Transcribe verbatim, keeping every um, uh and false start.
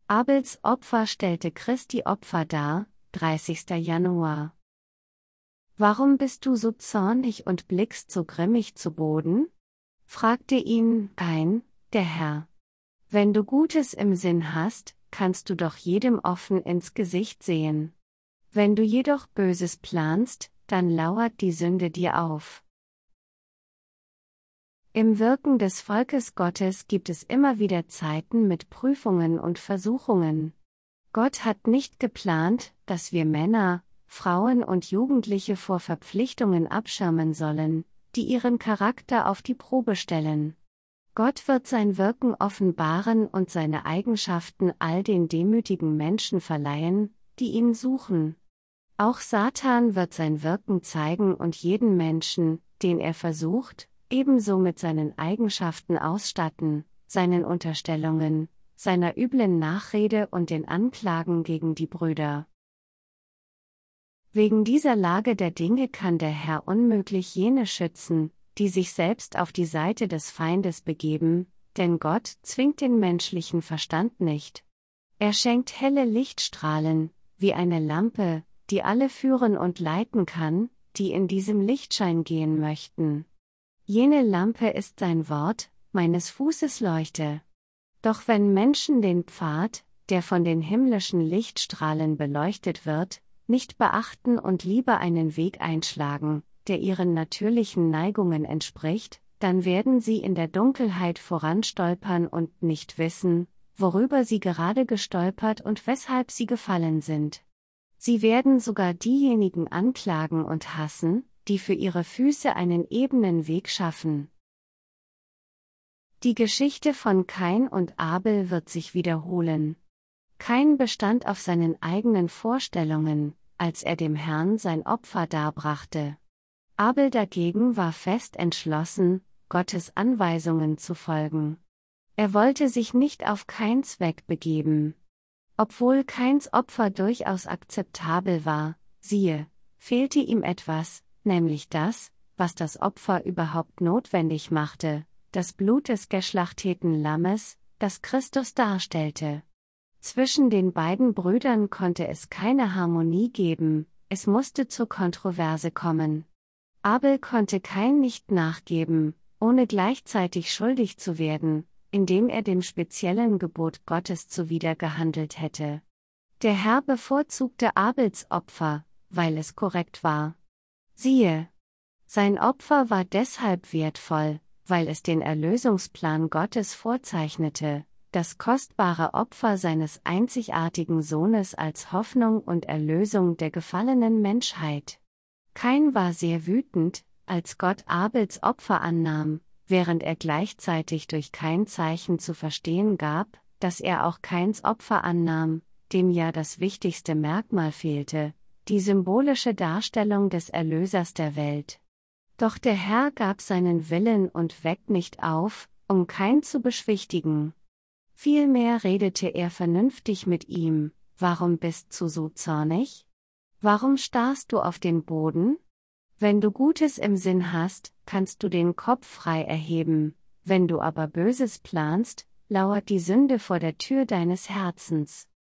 Abels Opfer stellte Christi Opfer dar, dreißigster Januar. Warum bist du so zornig und blickst so grimmig zu Boden? Fragte ihn Kain, der Herr. Wenn du Gutes im Sinn hast, kannst du doch jedem offen ins Gesicht sehen. Wenn du jedoch Böses planst, dann lauert die Sünde dir auf. Im Wirken des Volkes Gottes gibt es immer wieder Zeiten mit Prüfungen und Versuchungen. Gott hat nicht geplant, dass wir Männer, Frauen und Jugendliche vor Verpflichtungen abschirmen sollen, die ihren Charakter auf die Probe stellen. Gott wird sein Wirken offenbaren und seine Eigenschaften all den demütigen Menschen verleihen, die ihn suchen. Auch Satan wird sein Wirken zeigen und jeden Menschen, den er versucht, ebenso mit seinen Eigenschaften ausstatten, seinen Unterstellungen, seiner üblen Nachrede und den Anklagen gegen die Brüder. Wegen dieser Lage der Dinge kann der Herr unmöglich jene schützen, die sich selbst auf die Seite des Feindes begeben, denn Gott zwingt den menschlichen Verstand nicht. Er schenkt helle Lichtstrahlen, wie eine Lampe, die alle führen und leiten kann, die in diesem Lichtschein gehen möchten. Jene Lampe ist sein Wort, meines Fußes Leuchte. Doch wenn Menschen den Pfad, der von den himmlischen Lichtstrahlen beleuchtet wird, nicht beachten und lieber einen Weg einschlagen, der ihren natürlichen Neigungen entspricht, dann werden sie in der Dunkelheit voranstolpern und nicht wissen, worüber sie gerade gestolpert und weshalb sie gefallen sind. Sie werden sogar diejenigen anklagen und hassen, die für ihre Füße einen ebenen Weg schaffen. Die Geschichte von Kain und Abel wird sich wiederholen. Kain bestand auf seinen eigenen Vorstellungen, als er dem Herrn sein Opfer darbrachte. Abel dagegen war fest entschlossen, Gottes Anweisungen zu folgen. Er wollte sich nicht auf Kains Weg begeben. Obwohl Kains Opfer durchaus akzeptabel war, siehe, fehlte ihm etwas, nämlich das, was das Opfer überhaupt notwendig machte, das Blut des geschlachteten Lammes, das Christus darstellte. Zwischen den beiden Brüdern konnte es keine Harmonie geben, es musste zur Kontroverse kommen. Abel konnte Kain nicht nachgeben, ohne gleichzeitig schuldig zu werden, indem er dem speziellen Gebot Gottes zuwider gehandelt hätte. Der Herr bevorzugte Abels Opfer, weil es korrekt war. Siehe, sein Opfer war deshalb wertvoll, weil es den Erlösungsplan Gottes vorzeichnete, das kostbare Opfer seines einzigartigen Sohnes als Hoffnung und Erlösung der gefallenen Menschheit. Kain war sehr wütend, als Gott Abels Opfer annahm, während er gleichzeitig durch kein Zeichen zu verstehen gab, dass er auch Kains Opfer annahm, dem ja das wichtigste Merkmal fehlte, die symbolische Darstellung des Erlösers der Welt. Doch der Herr gab seinen Willen und Weg nicht auf, um Kain zu beschwichtigen. Vielmehr redete er vernünftig mit ihm: Warum bist du so zornig? Warum starrst du auf den Boden? Wenn du Gutes im Sinn hast, kannst du den Kopf frei erheben, wenn du aber Böses planst, lauert die Sünde vor der Tür deines Herzens.